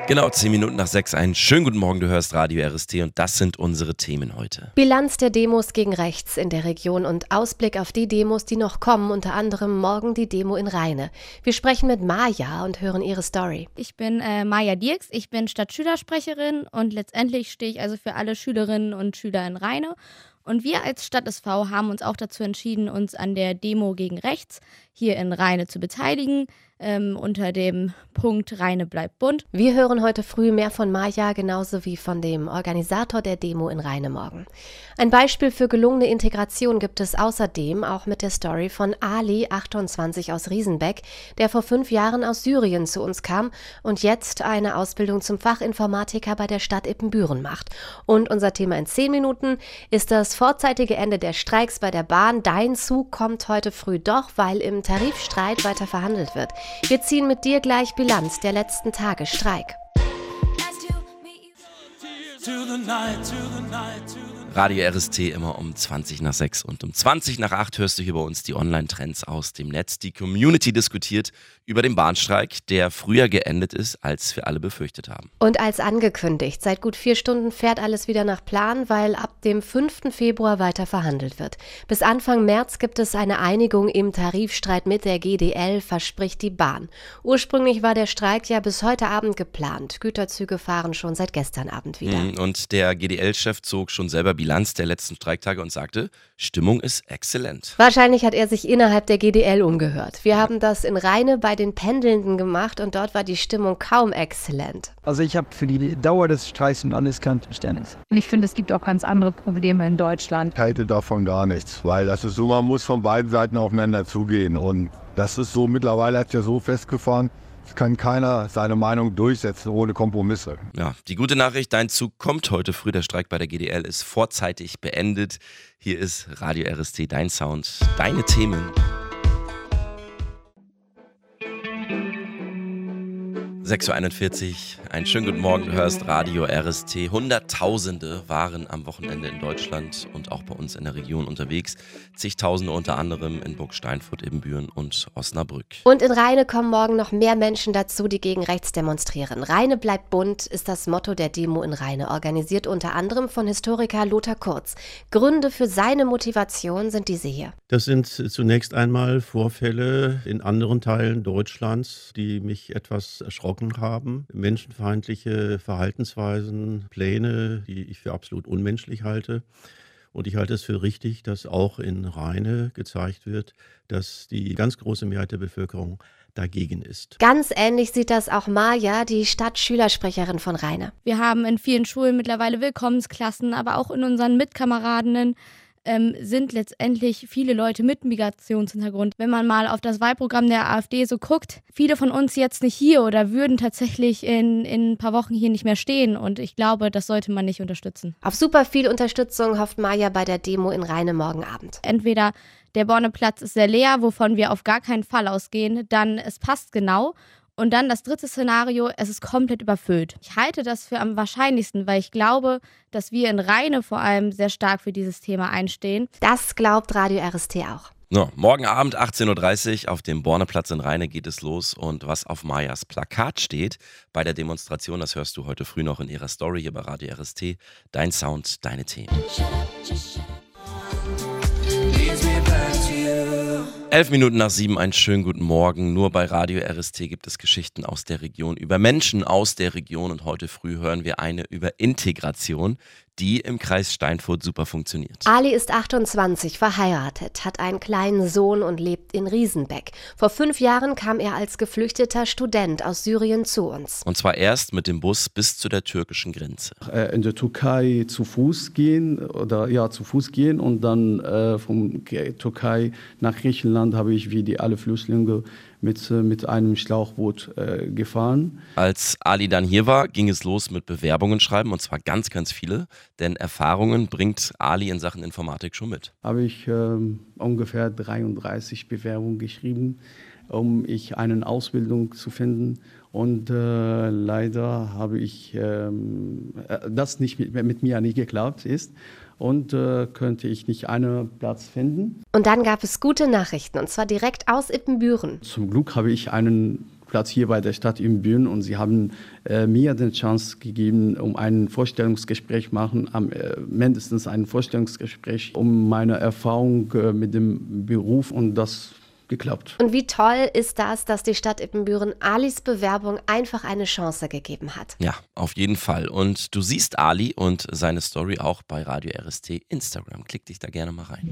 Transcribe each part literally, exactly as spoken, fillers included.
Genau, zehn Minuten nach sechs. Einen schönen guten Morgen, du hörst Radio R S T und das sind unsere Themen heute. Bilanz der Demos gegen rechts in der Region und Ausblick auf die Demos, die noch kommen, unter anderem morgen die Demo in Rheine. Wir sprechen mit Maja und hören ihre Story. Ich bin äh, Maja Dirks, ich bin Stadtschülersprecherin und letztendlich stehe ich also für alle Schülerinnen und Schüler in Rheine. Und wir als Stadt S V haben uns auch dazu entschieden, uns an der Demo gegen rechts hier in Rheine zu beteiligen, ähm, unter dem Punkt Rheine bleibt bunt. Wir hören heute früh mehr von Maja, genauso wie von dem Organisator der Demo in Rheine morgen. Ein Beispiel für gelungene Integration gibt es außerdem auch mit der Story von Ali, achtundzwanzig, aus Riesenbeck, der vor fünf Jahren aus Syrien zu uns kam und jetzt eine Ausbildung zum Fachinformatiker bei der Stadt Ippenbüren macht. Und unser Thema in zehn Minuten ist das vorzeitige Ende der Streiks bei der Bahn. Dein Zug kommt heute früh doch, weil im Tarifstreit weiter verhandelt wird. Wir ziehen mit dir gleich Bilanz der letzten Tage Streik. Radio R S T immer um zwanzig nach sechs und um zwanzig nach acht hörst du hier bei uns die Online-Trends aus dem Netz. Die Community diskutiert über den Bahnstreik, der früher geendet ist, als wir alle befürchtet haben. Und als angekündigt, seit gut vier Stunden fährt alles wieder nach Plan, weil ab dem fünften Februar weiter verhandelt wird. Bis Anfang März gibt es eine Einigung im Tarifstreit mit der G D L, verspricht die Bahn. Ursprünglich war der Streik ja bis heute Abend geplant. Güterzüge fahren schon seit gestern Abend wieder. Und der G D L-Chef zog schon selber Bilanz der letzten Streiktage und sagte, Stimmung ist exzellent. Wahrscheinlich hat er sich innerhalb der G D L umgehört. Wir haben das in Rheine bei den Pendelnden gemacht und dort war die Stimmung kaum exzellent. Also ich habe für die Dauer des Streiks ein anerkanntes Verständnis. Und ich finde, es gibt auch ganz andere Probleme in Deutschland. Ich halte davon gar nichts, weil das ist so, man muss von beiden Seiten aufeinander zugehen und das ist so, mittlerweile hat es ja so festgefahren, es kann keiner seine Meinung durchsetzen ohne Kompromisse. Ja, die gute Nachricht, dein Zug kommt heute früh. Der Streik bei der G D L ist vorzeitig beendet. Hier ist Radio R S T, dein Sound, deine Themen. sechs Uhr einundvierzig, einen schönen guten Morgen, du hörst Radio R S T. Hunderttausende waren am Wochenende in Deutschland und auch bei uns in der Region unterwegs. Zigtausende unter anderem in Burgsteinfurt, Ibbenbüren und Osnabrück. Und in Rheine kommen morgen noch mehr Menschen dazu, die gegen rechts demonstrieren. Rheine bleibt bunt ist das Motto der Demo in Rheine, organisiert unter anderem von Historiker Lothar Kurz. Gründe für seine Motivation sind diese hier. Das sind zunächst einmal Vorfälle in anderen Teilen Deutschlands, die mich etwas erschrocken haben. Menschenfeindliche Verhaltensweisen, Pläne, die ich für absolut unmenschlich halte. Und ich halte es für richtig, dass auch in Rheine gezeigt wird, dass die ganz große Mehrheit der Bevölkerung dagegen ist. Ganz ähnlich sieht das auch Maja, die Stadtschülersprecherin von Rheine. Wir haben in vielen Schulen mittlerweile Willkommensklassen, aber auch in unseren Mitkameradinnen Ähm, sind letztendlich viele Leute mit Migrationshintergrund. Wenn man mal auf das Wahlprogramm der AfD so guckt, viele von uns jetzt nicht hier oder würden tatsächlich in, in ein paar Wochen hier nicht mehr stehen und ich glaube, das sollte man nicht unterstützen. Auf super viel Unterstützung hofft Maja bei der Demo in Rheine morgen Abend. Entweder der Borneplatz ist sehr leer, wovon wir auf gar keinen Fall ausgehen, dann es passt genau. Und dann das dritte Szenario, es ist komplett überfüllt. Ich halte das für am wahrscheinlichsten, weil ich glaube, dass wir in Rheine vor allem sehr stark für dieses Thema einstehen. Das glaubt Radio R S T auch. So, morgen Abend achtzehn Uhr dreißig auf dem Borneplatz in Rheine geht es los und was auf Majas Plakat steht bei der Demonstration, das hörst du heute früh noch in ihrer Story hier bei Radio R S T. Dein Sound, deine Themen. Elf Minuten nach sieben, einen schönen guten Morgen. Nur bei Radio R S T gibt es Geschichten aus der Region, über Menschen aus der Region und heute früh hören wir eine über Integration, die im Kreis Steinfurt super funktioniert. Ali ist achtundzwanzig, verheiratet, hat einen kleinen Sohn und lebt in Riesenbeck. Vor fünf Jahren kam er als geflüchteter Student aus Syrien zu uns. Und zwar erst mit dem Bus bis zu der türkischen Grenze. In der Türkei zu Fuß gehen oder ja zu Fuß gehen und dann äh, von Türkei nach Griechenland habe ich wie die alle Flüchtlinge mit, mit einem Schlauchboot äh, gefahren. Als Ali dann hier war, ging es los mit Bewerbungen schreiben und zwar ganz, ganz viele, denn Erfahrungen bringt Ali in Sachen Informatik schon mit. Habe ich äh, ungefähr dreiunddreißig Bewerbungen geschrieben, um ich eine Ausbildung zu finden und äh, leider habe ich äh, das nicht mit, mit mir nicht geklappt ist. Und äh, könnte ich nicht einen Platz finden. Und dann gab es gute Nachrichten, und zwar direkt aus Ippenbüren. Zum Glück habe ich einen Platz hier bei der Stadt Ibbenbüren und sie haben äh, mir die Chance gegeben, um ein Vorstellungsgespräch machen, am, äh, mindestens ein Vorstellungsgespräch, um meine Erfahrung äh, mit dem Beruf und das geklappt. Und wie toll ist das, dass die Stadt Ibbenbüren Alis Bewerbung einfach eine Chance gegeben hat. Ja, auf jeden Fall. Und du siehst Ali und seine Story auch bei Radio R S T Instagram. Klick dich da gerne mal rein.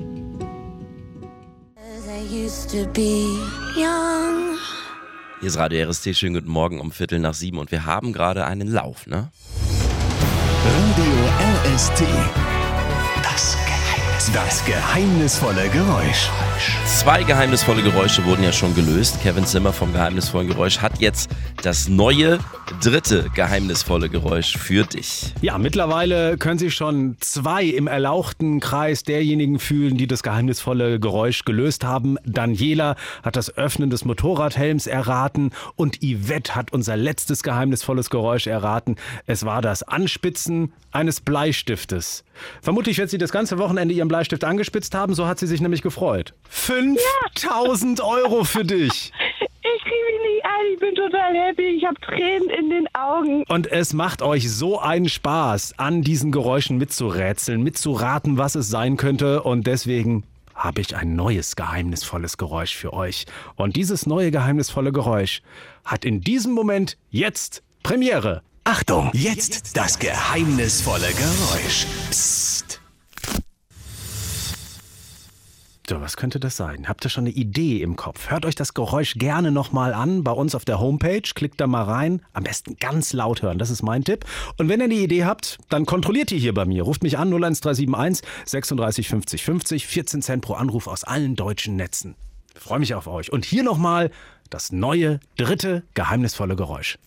Hier ist Radio R S T, schönen guten Morgen um Viertel nach sieben und wir haben gerade einen Lauf, ne? Radio R S T. Das Geheimnis, das geheimnisvolle Geräusch. Zwei geheimnisvolle Geräusche wurden ja schon gelöst. Kevin Zimmer vom geheimnisvollen Geräusch hat jetzt das neue, dritte geheimnisvolle Geräusch für dich. Ja, mittlerweile können sich schon zwei im erlauchten Kreis derjenigen fühlen, die das geheimnisvolle Geräusch gelöst haben. Daniela hat das Öffnen des Motorradhelms erraten und Yvette hat unser letztes geheimnisvolles Geräusch erraten. Es war das Anspitzen eines Bleistiftes. Vermutlich wird sie das ganze Wochenende ihren Bleistift angespitzt haben, so hat sie sich nämlich gefreut. fünftausend Euro für dich. Ich kriege mich nicht ein, ich bin total happy, ich habe Tränen in den Augen. Und es macht euch so einen Spaß, an diesen Geräuschen mitzurätseln, mitzuraten, was es sein könnte. Und deswegen habe ich ein neues geheimnisvolles Geräusch für euch. Und dieses neue geheimnisvolle Geräusch hat in diesem Moment jetzt Premiere. Achtung, jetzt das geheimnisvolle Geräusch. Psst. So, was könnte das sein? Habt ihr schon eine Idee im Kopf? Hört euch das Geräusch gerne nochmal an bei uns auf der Homepage. Klickt da mal rein. Am besten ganz laut hören, das ist mein Tipp. Und wenn ihr eine Idee habt, dann kontrolliert die hier bei mir. Ruft mich an null eins drei sieben eins sechsunddreißig fünfzig fünfzig, vierzehn Cent pro Anruf aus allen deutschen Netzen. Ich freue mich auf euch. Und hier nochmal das neue, dritte geheimnisvolle Geräusch.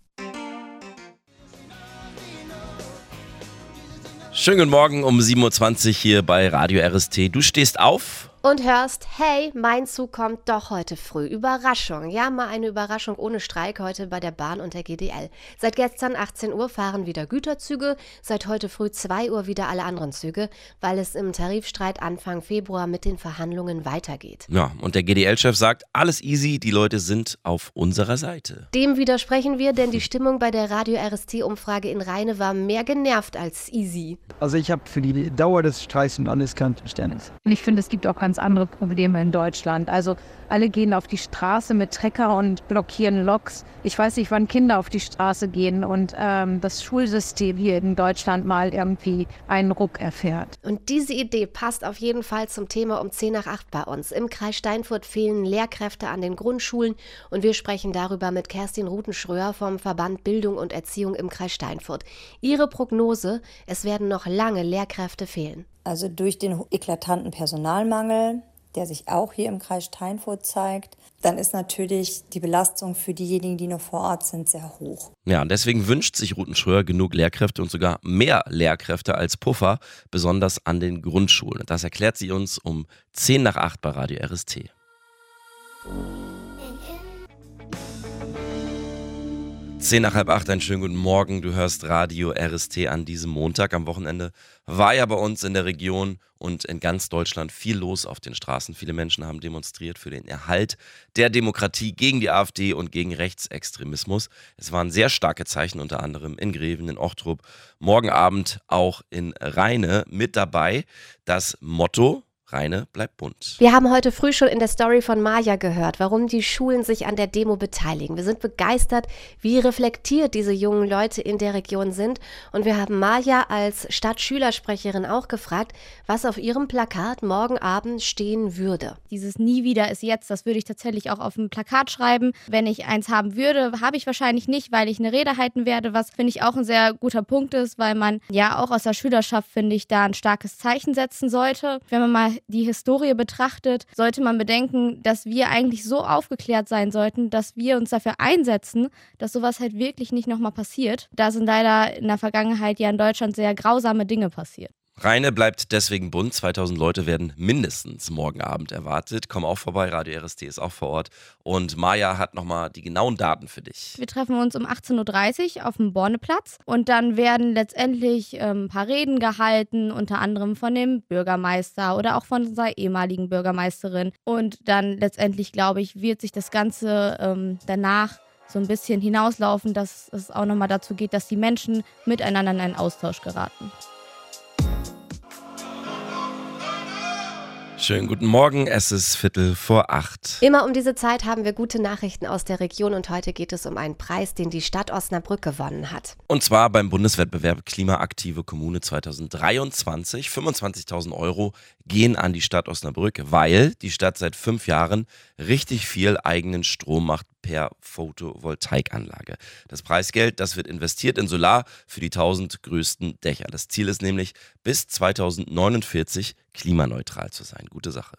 Schönen guten Morgen um sieben Uhr zwanzig hier bei Radio R S T. Du stehst auf und hörst, hey, mein Zug kommt doch heute früh. Überraschung. Ja, mal eine Überraschung ohne Streik heute bei der Bahn und der G D L. Seit gestern achtzehn Uhr fahren wieder Güterzüge, seit heute früh zwei Uhr wieder alle anderen Züge, weil es im Tarifstreit Anfang Februar mit den Verhandlungen weitergeht. Ja, und der G D L-Chef sagt, alles easy, die Leute sind auf unserer Seite. Dem widersprechen wir, denn die Stimmung bei der Radio R S T-Umfrage in Rheine war mehr genervt als easy. Also ich habe für die Dauer des Streiks ein anerkanntes Verständnis. Und ich finde, es gibt auch ganz andere Probleme in Deutschland. Also alle gehen auf die Straße mit Trecker und blockieren Loks. Ich weiß nicht, wann Kinder auf die Straße gehen und ähm, das Schulsystem hier in Deutschland mal irgendwie einen Ruck erfährt. Und diese Idee passt auf jeden Fall zum Thema um zehn nach acht bei uns. Im Kreis Steinfurt fehlen Lehrkräfte an den Grundschulen und wir sprechen darüber mit Kerstin Rutenschröer vom Verband Bildung und Erziehung im Kreis Steinfurt. Ihre Prognose, es werden noch lange Lehrkräfte fehlen. Also durch den eklatanten Personalmangel, der sich auch hier im Kreis Steinfurt zeigt, dann ist natürlich die Belastung für diejenigen, die noch vor Ort sind, sehr hoch. Ja, und deswegen wünscht sich Rutenschröer genug Lehrkräfte und sogar mehr Lehrkräfte als Puffer, besonders an den Grundschulen. Das erklärt sie uns um zehn nach acht bei Radio R S T. Zehn nach halb acht, einen schönen guten Morgen. Du hörst Radio R S T an diesem Montag. Am Wochenende war ja bei uns in der Region und in ganz Deutschland viel los auf den Straßen. Viele Menschen haben demonstriert für den Erhalt der Demokratie gegen die AfD und gegen Rechtsextremismus. Es waren sehr starke Zeichen, unter anderem in Greven, in Ochtrup, morgen Abend auch in Rheine mit dabei. Das Motto: Rheine bleibt bunt. Wir haben heute früh schon in der Story von Maja gehört, warum die Schulen sich an der Demo beteiligen. Wir sind begeistert, wie reflektiert diese jungen Leute in der Region sind. Und wir haben Maja als Stadtschülersprecherin auch gefragt, was auf ihrem Plakat morgen Abend stehen würde. Dieses Nie wieder ist jetzt, das würde ich tatsächlich auch auf ein Plakat schreiben. Wenn ich eins haben würde, habe ich wahrscheinlich nicht, weil ich eine Rede halten werde, was finde ich auch ein sehr guter Punkt ist, weil man ja auch aus der Schülerschaft, finde ich, da ein starkes Zeichen setzen sollte. Wenn man mal die Historie betrachtet, sollte man bedenken, dass wir eigentlich so aufgeklärt sein sollten, dass wir uns dafür einsetzen, dass sowas halt wirklich nicht nochmal passiert. Da sind leider in der Vergangenheit ja in Deutschland sehr grausame Dinge passiert. Rheine bleibt deswegen bunt. zweitausend Leute werden mindestens morgen Abend erwartet. Komm auch vorbei, Radio R S T ist auch vor Ort. Und Maja hat nochmal die genauen Daten für dich. Wir treffen uns um achtzehn Uhr dreißig auf dem Borneplatz und dann werden letztendlich ähm, ein paar Reden gehalten, unter anderem von dem Bürgermeister oder auch von unserer ehemaligen Bürgermeisterin. Und dann letztendlich, glaube ich, wird sich das Ganze ähm, danach so ein bisschen hinauslaufen, dass es auch nochmal dazu geht, dass die Menschen miteinander in einen Austausch geraten. Schönen guten Morgen, es ist Viertel vor acht. Immer um diese Zeit haben wir gute Nachrichten aus der Region und heute geht es um einen Preis, den die Stadt Osnabrück gewonnen hat. Und zwar beim Bundeswettbewerb Klimaaktive Kommune zweitausenddreiundzwanzig. fünfundzwanzigtausend Euro gehen an die Stadt Osnabrück, weil die Stadt seit fünf Jahren richtig viel eigenen Strom macht per Photovoltaikanlage. Das Preisgeld, das wird investiert in Solar für die tausend größten Dächer. Das Ziel ist nämlich, bis zweitausendneunundvierzig klimaneutral zu sein. Gute Sache.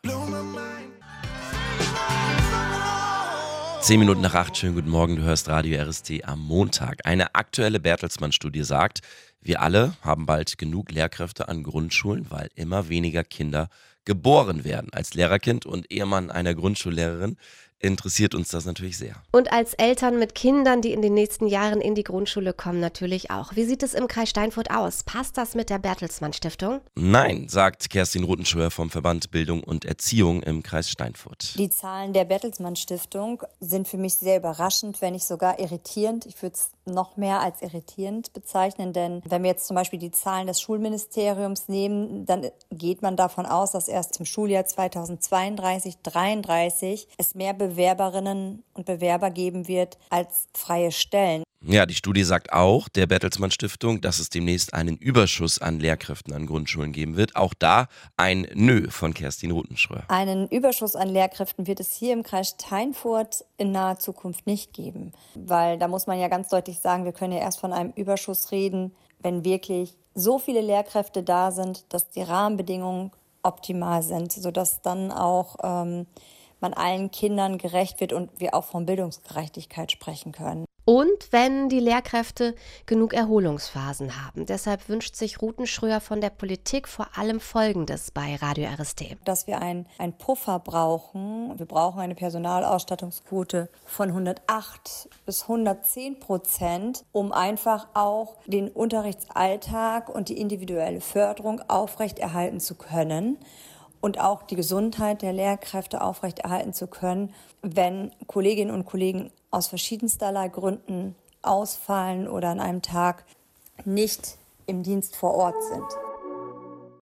Zehn Minuten nach acht, schönen guten Morgen, du hörst Radio R S T am Montag. Eine aktuelle Bertelsmann-Studie sagt, wir alle haben bald genug Lehrkräfte an Grundschulen, weil immer weniger Kinder geboren werden. Als Lehrerkind und Ehemann einer Grundschullehrerin interessiert uns das natürlich sehr. Und als Eltern mit Kindern, die in den nächsten Jahren in die Grundschule kommen, natürlich auch. Wie sieht es im Kreis Steinfurt aus? Passt das mit der Bertelsmann Stiftung? Nein, sagt Kerstin Rothenscheuer vom Verband Bildung und Erziehung im Kreis Steinfurt. Die Zahlen der Bertelsmann Stiftung sind für mich sehr überraschend, wenn nicht sogar irritierend. Ich würde es noch mehr als irritierend bezeichnen, denn wenn wir jetzt zum Beispiel die Zahlen des Schulministeriums nehmen, dann geht man davon aus, dass erst im Schuljahr zweitausendzweiunddreißig dreiunddreißig es mehr Bewerberinnen und Bewerber geben wird als freie Stellen. Ja, die Studie sagt auch, der Bertelsmann Stiftung, dass es demnächst einen Überschuss an Lehrkräften an Grundschulen geben wird. Auch da ein Nö von Kerstin Rothenscheuer. Einen Überschuss an Lehrkräften wird es hier im Kreis Steinfurt in naher Zukunft nicht geben. Weil da muss man ja ganz deutlich sagen, wir können ja erst von einem Überschuss reden, wenn wirklich so viele Lehrkräfte da sind, dass die Rahmenbedingungen optimal sind, sodass dann auch ähm, man allen Kindern gerecht wird und wir auch von Bildungsgerechtigkeit sprechen können. Und wenn die Lehrkräfte genug Erholungsphasen haben. Deshalb wünscht sich Rothenscheuer von der Politik vor allem Folgendes bei Radio R S T. Dass wir einen Puffer brauchen. Wir brauchen eine Personalausstattungsquote von hundertacht bis hundertzehn Prozent, um einfach auch den Unterrichtsalltag und die individuelle Förderung aufrechterhalten zu können. Und auch die Gesundheit der Lehrkräfte aufrechterhalten zu können, wenn Kolleginnen und Kollegen aus verschiedensterlei Gründen ausfallen oder an einem Tag nicht im Dienst vor Ort sind.